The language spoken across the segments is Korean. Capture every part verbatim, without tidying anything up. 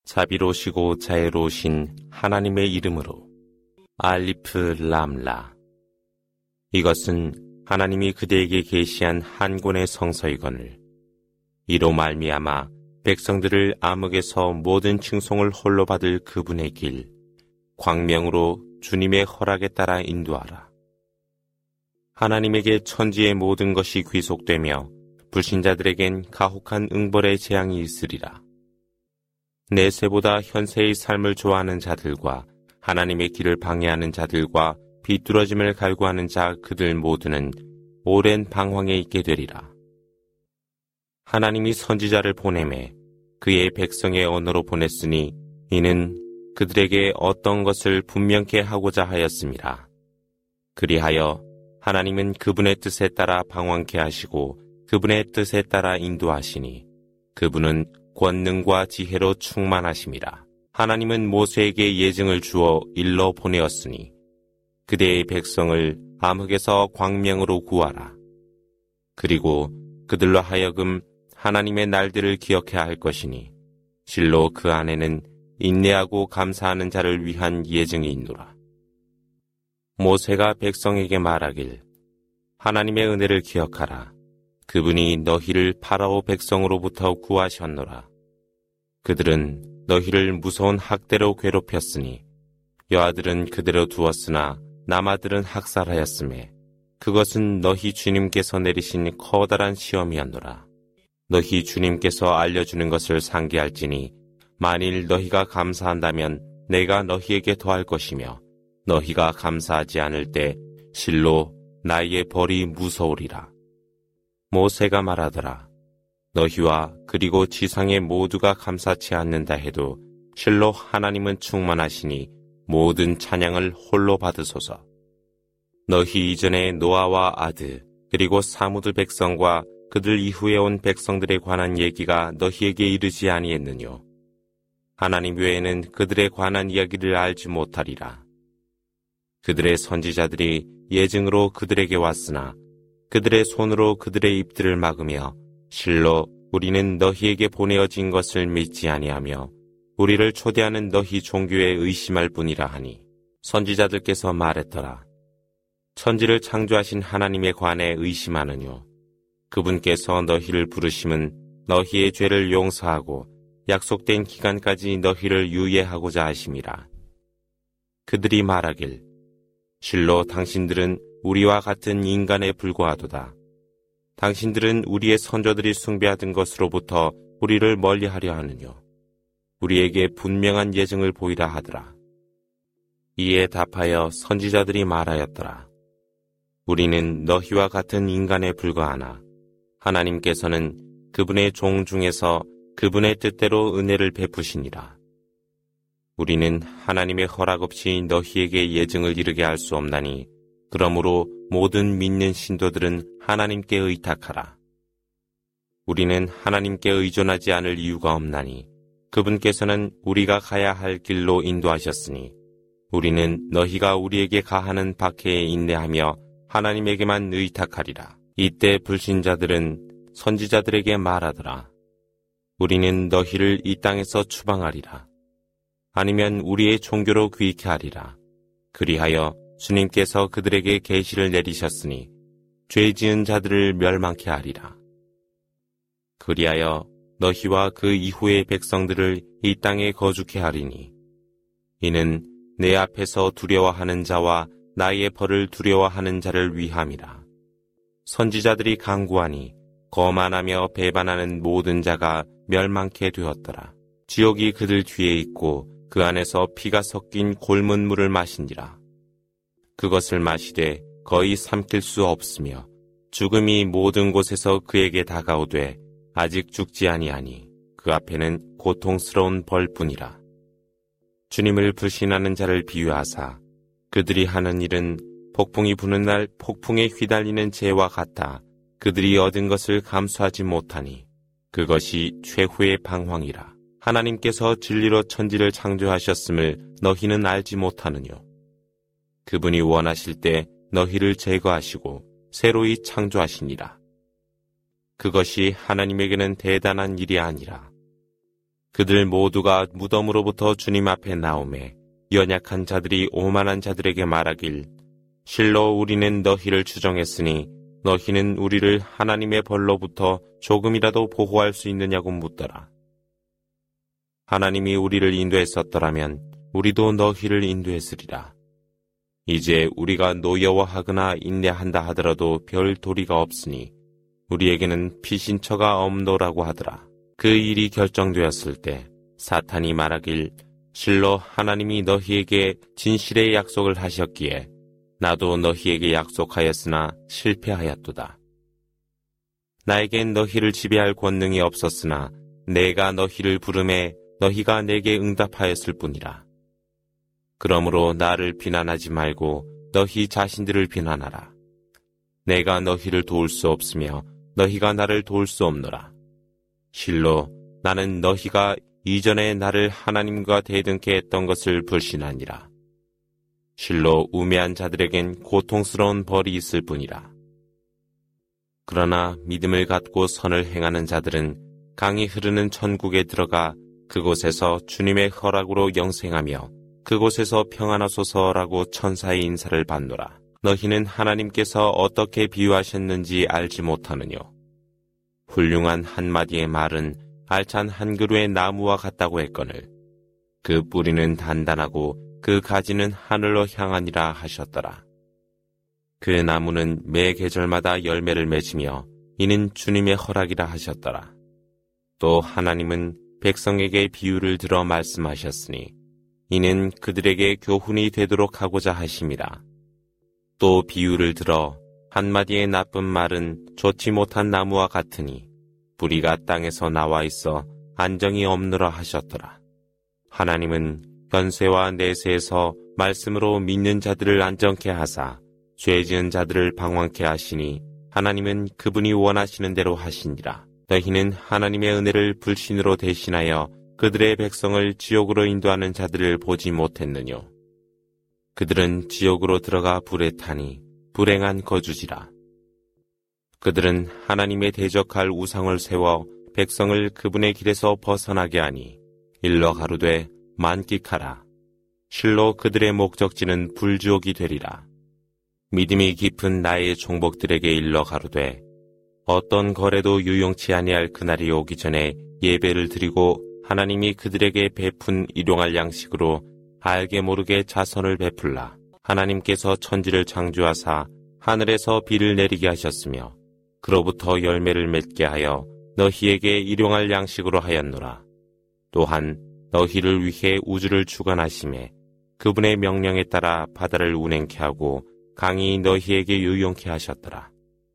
자비로우시고 자애로우신 하나님의 이름으로. 알리프 람라. 이것은 하나님이 그대에게 계시한 한 권의 성서이거늘 이로 말미암아 백성들을 암흑에서 모든 칭송을 홀로 받을 그분의 길, 광명으로 주님의 허락에 따라 인도하라. 하나님에게 천지의 모든 것이 귀속되며 불신자들에겐 가혹한 응벌의 재앙이 있으리라. 내세보다 현세의 삶을 좋아하는 자들과 하나님의 길을 방해하는 자들과 비뚤어짐을 갈구하는 자 그들 모두는 오랜 방황에 있게 되리라. 하나님이 선지자를 보내매 그의 백성의 언어로 보냈으니 이는 그들에게 어떤 것을 분명케 하고자 하였습니다. 그리하여 하나님은 그분의 뜻에 따라 방황케 하시고 그분의 뜻에 따라 인도하시니 그분은 권능과 지혜로 충만하심이라. 하나님은 모세에게 예증을 주어 일러 보내었으니 그대의 백성을 암흑에서 광명으로 구하라. 그리고 그들로 하여금 하나님의 날들을 기억해야 할 것이니 실로 그 안에는 인내하고 감사하는 자를 위한 예증이 있노라. 모세가 백성에게 말하길 하나님의 은혜를 기억하라. 그분이 너희를 파라오 백성으로부터 구하셨노라. 그들은 너희를 무서운 학대로 괴롭혔으니 여아들은 그대로 두었으나 남아들은 학살하였음에 그것은 너희 주님께서 내리신 커다란 시험이었노라. 너희 주님께서 알려주는 것을 상기할지니 만일 너희가 감사한다면 내가 너희에게 더할 것이며 너희가 감사하지 않을 때 실로 나의 벌이 무서우리라. 모세가 말하더라. 너희와 그리고 지상의 모두가 감사치 않는다 해도 실로 하나님은 충만하시니 모든 찬양을 홀로 받으소서. 너희 이전에 노아와 아드 그리고 사무드 백성과 그들 이후에 온 백성들에 관한 얘기가 너희에게 이르지 아니했느뇨. 하나님 외에는 그들에 관한 이야기를 알지 못하리라. 그들의 선지자들이 예증으로 그들에게 왔으나 그들의 손으로 그들의 입들을 막으며 실로 우리는 너희에게 보내어진 것을 믿지 아니하며 우리를 초대하는 너희 종교에 의심할 뿐이라 하니 선지자들께서 말했더라. 천지를 창조하신 하나님에 관해 의심하느뇨. 그분께서 너희를 부르심은 너희의 죄를 용서하고 약속된 기간까지 너희를 유예하고자 하심이라. 그들이 말하길 실로 당신들은 우리와 같은 인간에 불과하도다. 당신들은 우리의 선조들이 숭배하던 것으로부터 우리를 멀리하려 하느뇨. 우리에게 분명한 예증을 보이라 하더라. 이에 답하여 선지자들이 말하였더라. 우리는 너희와 같은 인간에 불과하나 하나님께서는 그분의 종 중에서 그분의 뜻대로 은혜를 베푸시니라. 우리는 하나님의 허락 없이 너희에게 예증을 이르게 할 수 없나니 그러므로 모든 믿는 신도들은 하나님께 의탁하라. 우리는 하나님께 의존하지 않을 이유가 없나니 그분께서는 우리가 가야 할 길로 인도하셨으니 우리는 너희가 우리에게 가하는 박해에 인내하며 하나님에게만 의탁하리라. 이때 불신자들은 선지자들에게 말하더라. 우리는 너희를 이 땅에서 추방하리라. 아니면 우리의 종교로 귀케 하리라. 그리하여 주님께서 그들에게 계시를 내리셨으니 죄 지은 자들을 멸망케 하리라. 그리하여 너희와 그 이후의 백성들을 이 땅에 거주케 하리니 이는 내 앞에서 두려워하는 자와 나의 벌을 두려워하는 자를 위함이라. 선지자들이 강구하니 거만하며 배반하는 모든 자가 멸망케 되었더라. 지옥이 그들 뒤에 있고 그 안에서 피가 섞인 골문 물을 마시니라. 그것을 마시되 거의 삼킬 수 없으며 죽음이 모든 곳에서 그에게 다가오되 아직 죽지 아니하니 그 앞에는 고통스러운 벌뿐이라. 주님을 불신하는 자를 비유하사 그들이 하는 일은 폭풍이 부는 날 폭풍에 휘달리는 재와 같아 그들이 얻은 것을 감수하지 못하니 그것이 최후의 방황이라. 하나님께서 진리로 천지를 창조하셨음을 너희는 알지 못하느뇨. 그분이 원하실 때 너희를 제거하시고 새로이 창조하시니라. 그것이 하나님에게는 대단한 일이 아니라 그들 모두가 무덤으로부터 주님 앞에 나오매 연약한 자들이 오만한 자들에게 말하길 실로 우리는 너희를 추정했으니 너희는 우리를 하나님의 벌로부터 조금이라도 보호할 수 있느냐고 묻더라. 하나님이 우리를 인도했었더라면 우리도 너희를 인도했으리라. 이제 우리가 노여워하거나 인내한다 하더라도 별 도리가 없으니 우리에게는 피신처가 없노라고 하더라. 그 일이 결정되었을 때 사탄이 말하길 실로 하나님이 너희에게 진실의 약속을 하셨기에 나도 너희에게 약속하였으나 실패하였도다. 나에겐 너희를 지배할 권능이 없었으나 내가 너희를 부르매 너희가 내게 응답하였을 뿐이라. 그러므로 나를 비난하지 말고 너희 자신들을 비난하라. 내가 너희를 도울 수 없으며 너희가 나를 도울 수 없노라. 실로 나는 너희가 이전에 나를 하나님과 대등케 했던 것을 불신하니라. 실로 우매한 자들에겐 고통스러운 벌이 있을 뿐이라. 그러나 믿음을 갖고 선을 행하는 자들은 강이 흐르는 천국에 들어가 그곳에서 주님의 허락으로 영생하며 그곳에서 평안하소서라고 천사의 인사를 받노라. 너희는 하나님께서 어떻게 비유하셨는지 알지 못하느뇨. 훌륭한 한마디의 말은 알찬 한 그루의 나무와 같다고 했거늘 그 뿌리는 단단하고 그 가지는 하늘로 향하니라 하셨더라. 그 나무는 매 계절마다 열매를 맺으며 이는 주님의 허락이라 하셨더라. 또 하나님은 백성에게 비유를 들어 말씀하셨으니 이는 그들에게 교훈이 되도록 하고자 하심이라. 또 비유를 들어 한마디의 나쁜 말은 좋지 못한 나무와 같으니 뿌리가 땅에서 나와 있어 안정이 없느라 하셨더라. 하나님은 현세와 내세에서 말씀으로 믿는 자들을 안정케 하사 죄 지은 자들을 방황케 하시니 하나님은 그분이 원하시는 대로 하시니라. 너희는 하나님의 은혜를 불신으로 대신하여 그들의 백성을 지옥으로 인도하는 자들을 보지 못했느뇨. 그들은 지옥으로 들어가 불에 타니 불행한 거주지라. 그들은 하나님의 대적할 우상을 세워 백성을 그분의 길에서 벗어나게 하니 일러 가로되 만끽하라. 실로 그들의 목적지는 불지옥이 되리라. 믿음이 깊은 나의 종복들에게 일러 가로되 어떤 거래도 유용치 아니할 그날이 오기 전에 예배를 드리고 하나님이 그들에게 베푼 일용할 양식으로 알게 모르게 자선을 베풀라. 하나님께서 천지를 창조하사 하늘에서 비를 내리게 하셨으며 그로부터 열매를 맺게 하여 너희에게 일용할 양식으로 하였노라. 또한 너희를 위해 우주를 주관하시매 그분의 명령에 따라 바다를 운행케 하고 강이 너희에게 유용케 하셨더라.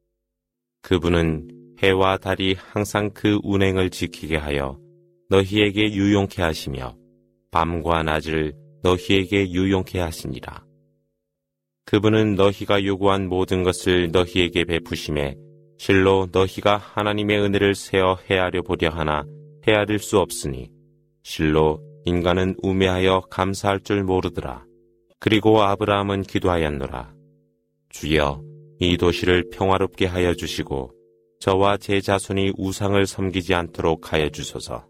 그분은 해와 달이 항상 그 운행을 지키게 하여 너희에게 유용케 하시며 밤과 낮을 너희에게 유용케 하시니라. 그분은 너희가 요구한 모든 것을 너희에게 베푸심에 실로 너희가 하나님의 은혜를 세어 헤아려 보려 하나 헤아릴 수 없으니 실로 인간은 우매하여 감사할 줄 모르더라. 그리고 아브라함은 기도하였노라. 주여 이 도시를 평화롭게 하여 주시고 저와 제 자손이 우상을 섬기지 않도록 하여 주소서.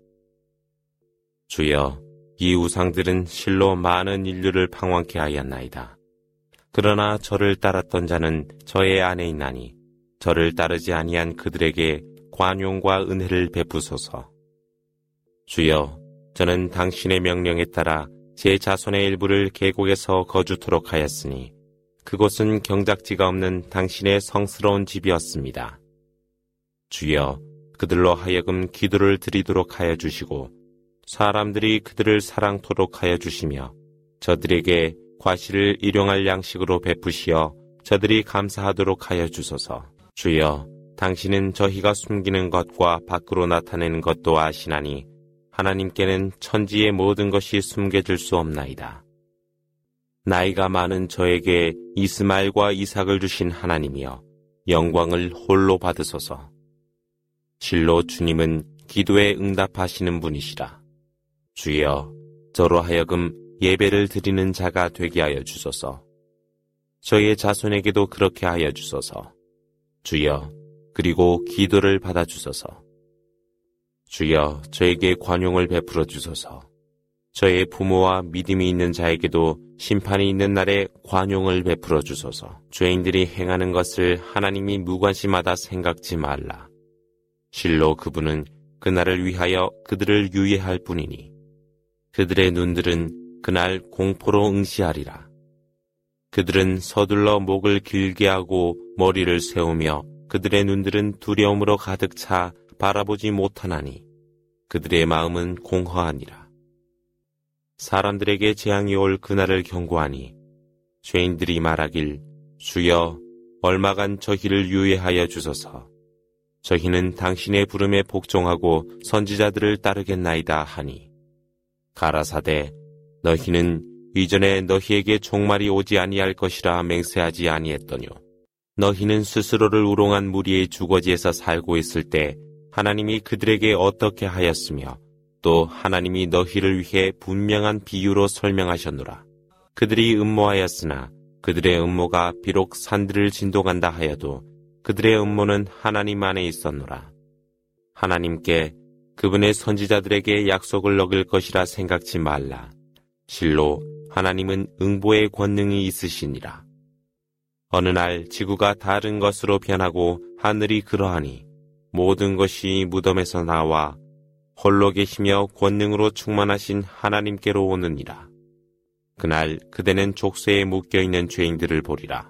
주여 이 우상들은 실로 많은 인류를 방황케 하였나이다. 그러나 저를 따랐던 자는 저의 안에 있나니 저를 따르지 아니한 그들에게 관용과 은혜를 베푸소서. 주여 저는 당신의 명령에 따라 제 자손의 일부를 계곡에서 거주토록 하였으니 그곳은 경작지가 없는 당신의 성스러운 집이었습니다. 주여 그들로 하여금 기도를 드리도록 하여 주시고 사람들이 그들을 사랑토록 하여 주시며 저들에게 과실을 일용할 양식으로 베푸시어 저들이 감사하도록 하여 주소서. 주여 당신은 저희가 숨기는 것과 밖으로 나타내는 것도 아시나니 하나님께는 천지의 모든 것이 숨겨질 수 없나이다. 나이가 많은 저에게 이스마엘과 이삭을 주신 하나님이여 영광을 홀로 받으소서. 실로 주님은 기도에 응답하시는 분이시라. 주여 저로 하여금 예배를 드리는 자가 되게 하여 주소서. 저의 자손에게도 그렇게 하여 주소서. 주여 그리고 기도를 받아주소서. 주여 저에게 관용을 베풀어 주소서. 저의 부모와 믿음이 있는 자에게도 심판이 있는 날에 관용을 베풀어 주소서. 죄인들이 행하는 것을 하나님이 무관심하다 생각지 말라. 실로 그분은 그날을 위하여 그들을 유예할 뿐이니 그들의 눈들은 그날 공포로 응시하리라. 그들은 서둘러 목을 길게 하고 머리를 세우며 그들의 눈들은 두려움으로 가득 차 바라보지 못하나니 그들의 마음은 공허하니라. 사람들에게 재앙이 올 그날을 경고하니 죄인들이 말하길 주여 얼마간 저희를 유예하여 주소서. 저희는 당신의 부름에 복종하고 선지자들을 따르겠나이다 하니 가라사대 너희는 이전에 너희에게 종말이 오지 아니할 것이라 맹세하지 아니했더뇨. 너희는 스스로를 우롱한 무리의 주거지에서 살고 있을 때 하나님이 그들에게 어떻게 하였으며 또 하나님이 너희를 위해 분명한 비유로 설명하셨노라. 그들이 음모하였으나 그들의 음모가 비록 산들을 진동한다 하여도 그들의 음모는 하나님 안에 있었노라. 하나님께 그분의 선지자들에게 약속을 어길 것이라 생각지 말라. 실로 하나님은 응보의 권능이 있으시니라. 어느 날 지구가 다른 것으로 변하고 하늘이 그러하니 모든 것이 무덤에서 나와 홀로 계시며 권능으로 충만하신 하나님께로 오느니라. 그날 그대는 족쇄에 묶여있는 죄인들을 보리라.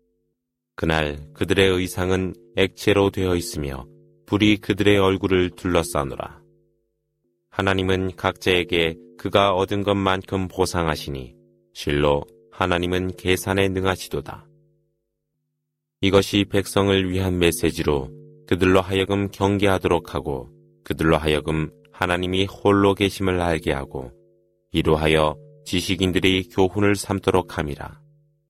그날 그들의 의상은 액체로 되어 있으며 불이 그들의 얼굴을 둘러싸노라. 하나님은 각자에게 그가 얻은 것만큼 보상하시니 실로 하나님은 계산에 능하시도다. 이것이 백성을 위한 메시지로 그들로 하여금 경계하도록 하고 그들로 하여금 하나님이 홀로 계심을 알게 하고 이로하여 지식인들이 교훈을 삼도록 함이라.